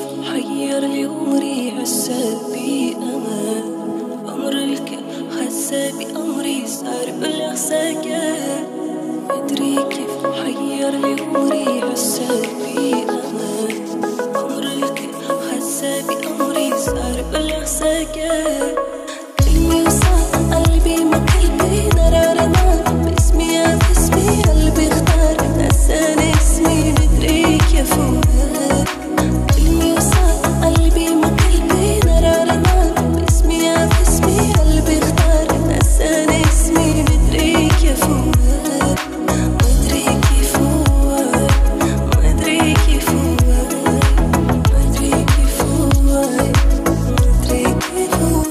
كيف حير لي عمري هسه بأمان. أمر الكل هسه بأمري صار بالعساكر. مدري كيف حير لي عمري هسه بأمان. أمر الكل هسه بأمري صار بالعساكر. كلمي وصار قلبي ما قلبي نار نار باسمي يا باسمي قلبي اختار نساني اسمي مدري كيف هو. كلمي وصار قلبي ما قلبي نار نار باسمي يا باسمي قلبي اختار نساني اسمي مدري كيف هو. مدري كيف هو مدري كيف هو مدري كيف هو مدري كيف هو.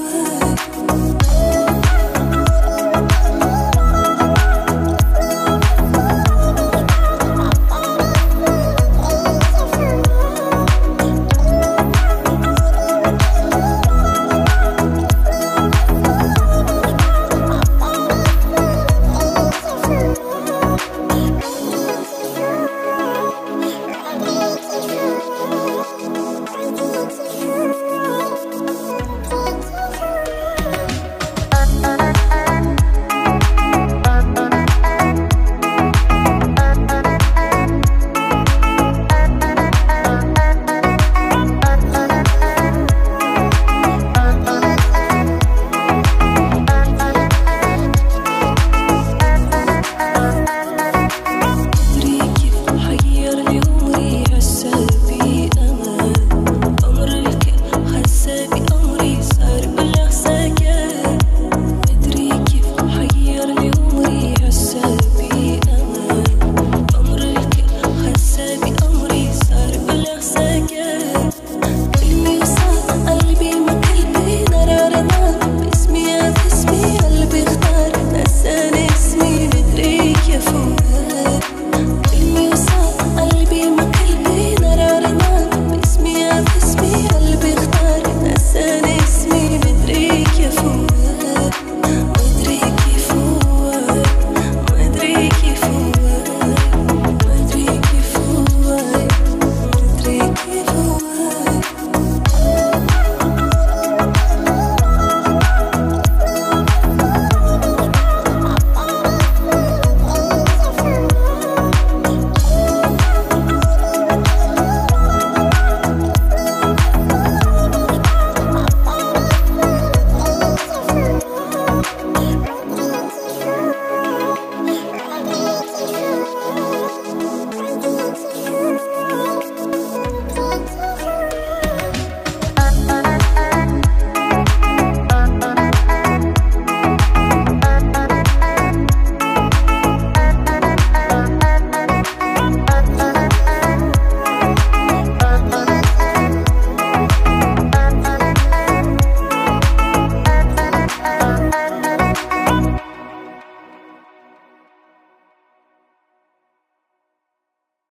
Yeah.